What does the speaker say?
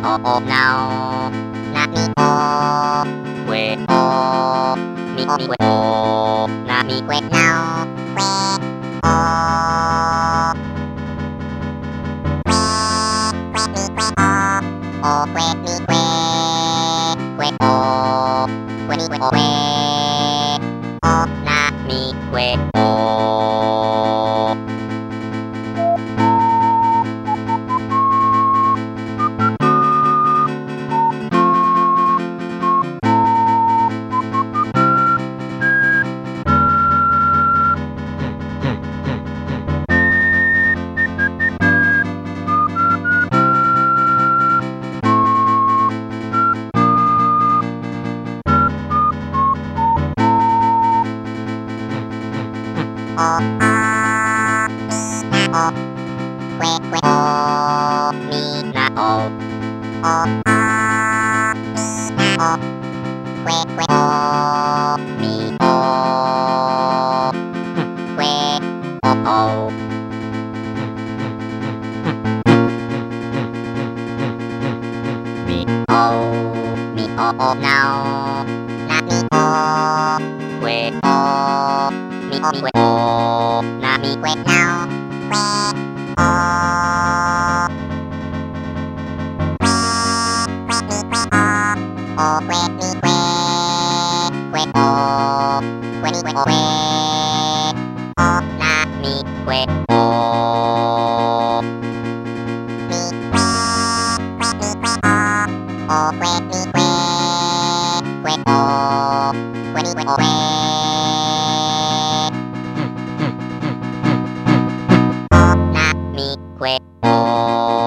o now na mi o que o mi que o na mi que now que o o que mi que o que mi que o na mi que o o mi na o que o mi na o que o mi o now na mi o que o mi que o na mi que now que o que mi que o que mi que o na mi que o mi o que mi que o que mi que o na mi que o